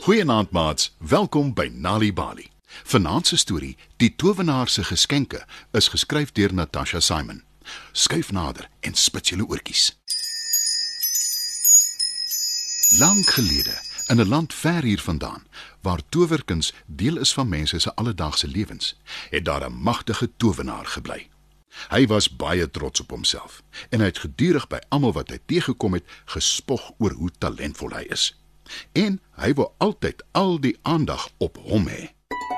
Goeienaand maats, welkom by Nali Bali. Vanaand se storie, Die Towenaar se Geskenke, is geskryf deur Natasha Simon. Skuif nader en spits julle oortjies. Lang gelede, in 'n land ver hier vandaan, waar towerkuns deel is van mense se alledaagse lewens, het daar 'n magtige towenaar gebly. Hy was baie trots op homself en hy het gedurig by almal wat hy teëgekom het gespog oor hoe talentvol hy is. En hy wou altyd al die aandag op hom hê.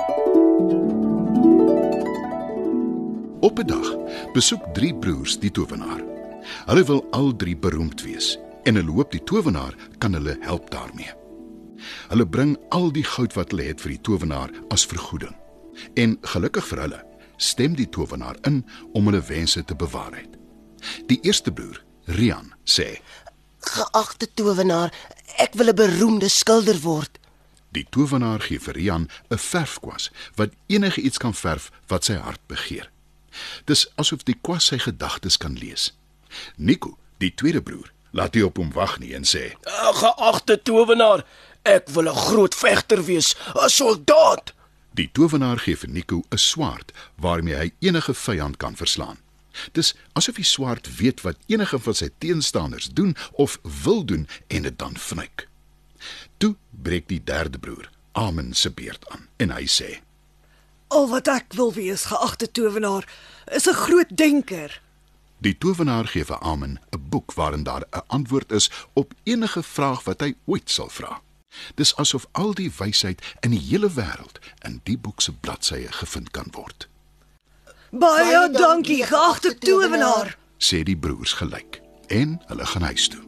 Op 'n dag besoek 3 broers die towenaar. Hulle wil al 3 beroemd wees en hulle hoop die towenaar kan hulle help daarmee. Hulle bring al die goud wat hulle het vir die towenaar as vergoeding. En gelukkig vir hulle, stem die towenaar in om hulle wense te bewaarheid. Die eerste broer, Rian, sê: "Geagte towenaar, ek wil 'n beroemde skilder word." Die towenaar gee vir Rian 'n verfkwas wat enige iets kan verf wat sy hart begeer. Dis asof die kwas sy gedagtes kan lees. Nico, die tweede broer, laat nie op hom wag nie en sê: "Geagte towenaar, ek wil 'n groot vegter wees, 'n soldaat." Die towenaar gee vir Nico 'n swaard waarmee hy enige vyand kan verslaan. Dis asof die swaard weet wat enige van sy teenstanders doen of wil doen en dit dan vnyk. Toe breek die derde broer, Amen, se beurt aan en hy sê: "Al wat ek wil wees, geagte towenaar, is 'n groot denker." Die towenaar gee vir Amen 'n boek waarin daar 'n antwoord is op enige vraag wat hy ooit sal vra. Dis asof al die wysheid in die hele wêreld in die boek se bladsye gevind kan word. "Baie dankie, geagte towenaar," sê die broers gelyk en hulle gaan huis toe.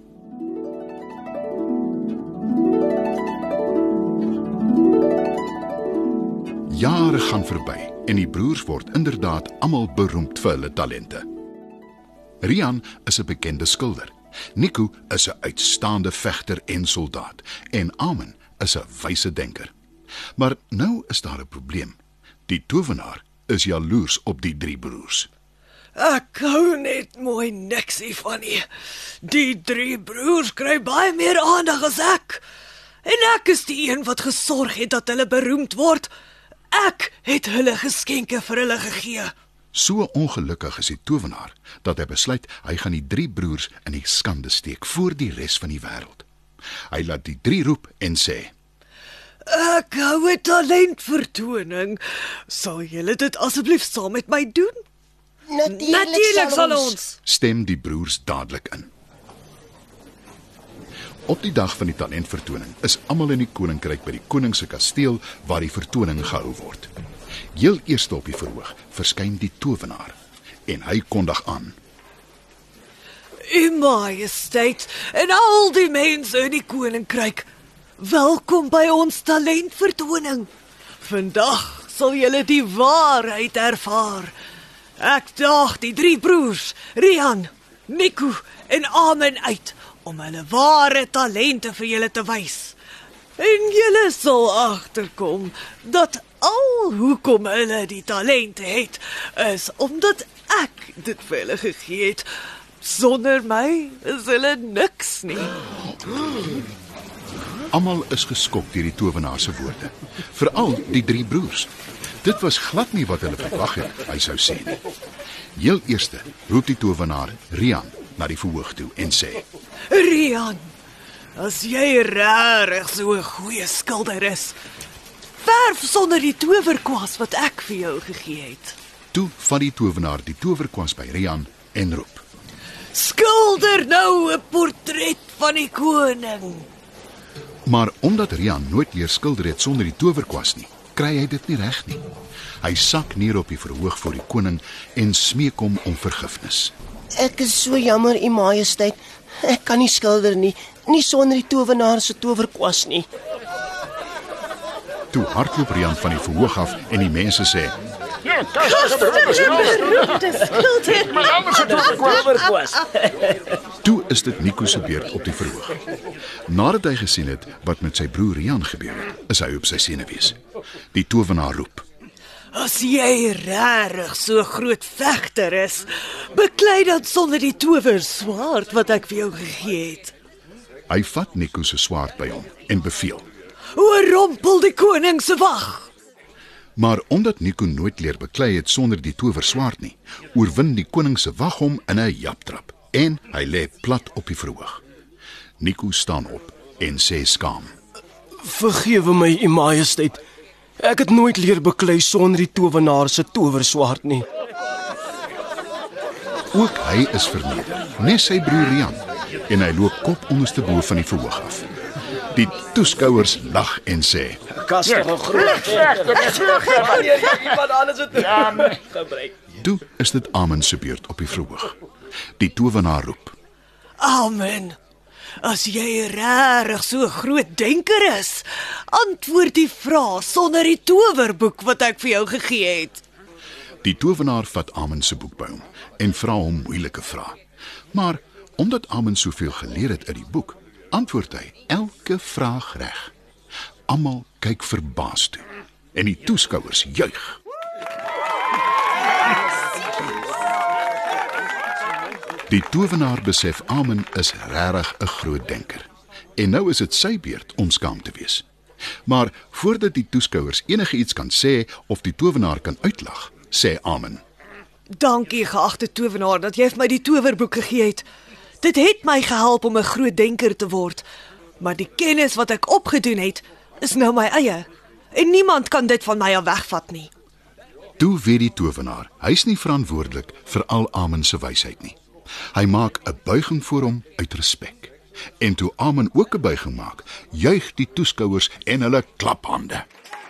Jare gaan verby en die broers word inderdaad almal beroemd vir hulle talente. Rian is 'n bekende skilder. Nico is 'n uitstaande vegter en soldaat en Amen is 'n wyse denker. Maar nou is daar 'n probleem. Die towenaar is jaloers op die 3 broers. "Ek hou net mooi niksie van nie. Die 3 broers kry baie meer aandag as ek. En ek is die een wat gesorg het dat hulle beroemd word. Ek het hulle geskenke vir hulle gegee." So ongelukkig is die towenaar dat hy besluit hy gaan die 3 broers in die skande steek voor die res van die wêreld. Hy laat die 3 roep en sê: "Ek hou 'n talentvertoning. Sal julle dit asseblief saam met my doen?" Natuurlik sal ons, stem die broers dadelik in. Op die dag van die talentvertoning is almal in die koninkryk by die koning se kasteel waar die vertoning gehou word. Heel eerste op die verhoog verskyn die towenaar en hy kondig aan: "U Majesteit en al die mense in die koninkryk, welkom by ons talentvertoning. Vandag sal julle die waarheid ervaar. Ek daag die 3 broers, Rian, Nico en Amen uit om hulle ware talente vir julle te wys. En julle sal agterkom dat al hoekom hulle die talente het, is omdat ek dit vir hulle gegee het. Sonder my is hulle niks nie." Almal is geskok deur die towenaar se woorde, veral die 3 broers. Dit was glad nie wat hulle verwag het hy sou sê nie. Heel eerste roep die towenaar Rian na die verhoog toe en sê: "Rian, as jy regtig so 'n goeie skilder is, verf sonder die towerkwas wat ek vir jou gegee het." Toe vat die towenaar die towerkwas by Rian en roep: "Skilder nou 'n portret van die koning." Maar omdat Rian nooit leer skilder het sonder die towerkwas nie, kry hy dit nie reg nie. Hy sak neer op die verhoog voor die koning en smeek hom om vergifnis. "Ek is so jammer, U Majesteit. Ek kan nie skilder nie sonder die towenaar se towerkwas nie." Toe hardloop Rian van die verhoog af en die mense sê: Ja, beroemde skilder. Toe is dit Nico se beurt op die verhoog. Nadat hy gesien het wat met sy broer Rian gebeur het, is hy op sy senuwees. Die towenaar roep: "As jy regtig so groot vegter is, beklei dan sonder die towerswaard wat ek vir jou gegee het." Hy vat Nico se swaard by hom en beveel: oorrompel die koning se wag. Maar omdat Nico nooit leer beklei het sonder die towerswaard nie, oorwin die koning se wag hom in 'n japtrap en hy lê plat op die verhoog. Nico staan op en sê skaam: Vergewe my, U Majesteit. Ek het nooit leer beklei sonder die towenaar se towerswaard nie. Ook hy is verneder, nes sy broer Rian, en hy loop kop onderste bo van die verhoog af. Die toeskouers lag en sê: Kastig en groot. Wanneer iemand anders het gebruik. Toe is dit Amen se beurt op die verhoog. Die towenaar roep: Amen. As jy regtig so 'n groot denker is, antwoord die vrae sonder die towerboek wat ek vir jou gegee het. Die towenaar vat Amen se boek by hom en vra hom moeilike vrae. Maar omdat Amen soveel geleer het uit die boek, antwoord hy elke vraag reg. Almal kyk verbaas toe en die toeskouers juig. Die towenaar besef Amen is regtig 'n groot denker. En nou is dit sy beurt om skaam te wees. Maar voordat die toeskouers enigiets kan sê of die towenaar kan uitlag, sê Amen: Dankie, geagte towenaar, dat jy vir my die towerboek gegee het. Dit het my gehelp om 'n groot denker te word, maar die kennis wat ek opgedoen het, is nou my eie. En niemand kan dit van my af wegvat nie. Toe weet die towenaar, hy's nie verantwoordelik vir al Amen se wysheid nie. Hy maak 'n buiging voor hom uit respek. En toe Amen ook 'n buiging maak, juig die toeskouers en hulle klap hande.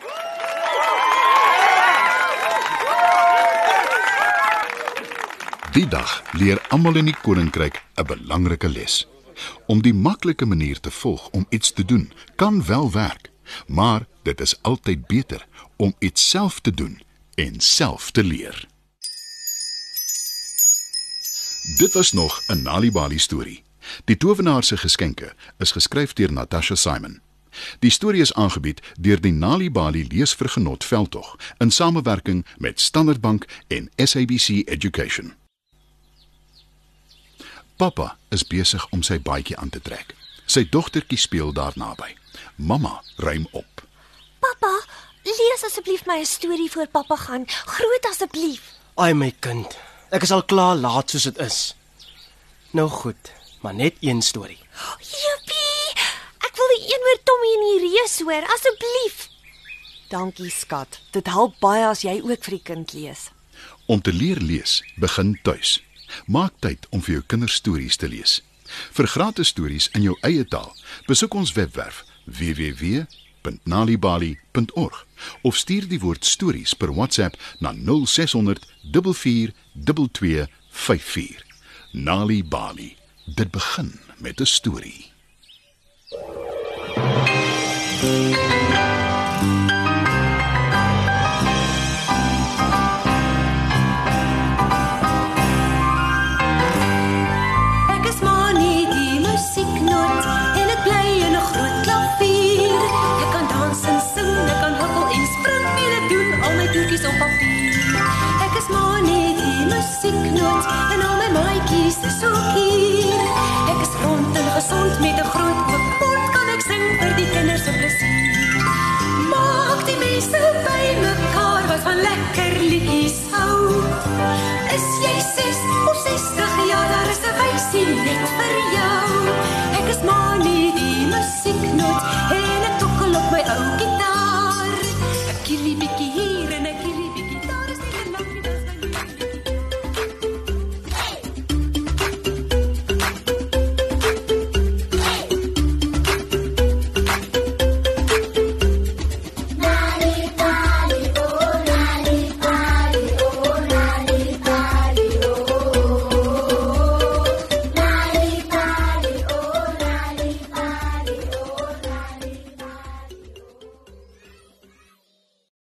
Die dag leer almal in die koninkryk 'n belangrike les. Om die maklike manier te volg om iets te doen, kan wel werk, maar dit is altyd beter om iets self te doen en self te leer. Dit was nog 'n Nalibali storie. Die towenaar se geskenke is geskryf deur Natasha Simon. Die storie is aangebied deur die Nalibali Leesvergenot Veldtog in samewerking met Standard Bank en SABC Education. Papa is besig om sy baadjie aan te trek. Sy dogtertjie speel daar naby. Mamma ruim op. Pappa, lees asseblief my 'n storie voor pappa gaan. Groot asseblief. Ai my kind, ek is al klaar laat soos dit is. Nou goed, maar net een storie. Joepie, ek wil die een oor Tommy en die reus hoor, asseblief. Dankie, skat. Dit help baie as jy ook vir die kind lees. Om te leer lees, begin tuis. Maak tyd om vir jou kinders stories te lees. Vir gratis stories in jou eie taal, besoek ons webwerf www.nalibali.org of stuur die woord stories per WhatsApp na 0600 44 2254. Nalibali. Dit begin met 'n storie. Op papier. Ek is maar net die musieknoot en al my maatjies is ook hier. Ek is rond en gesond met 'n groot oop mond, kan ek sing vir die kinders se plesier. Maak die mense by mekaar wat van lekker liedjies hou. Is jy 6 of 60 jaar, daar is 'n wysie net vir jou. Ek is maar net die musieknoot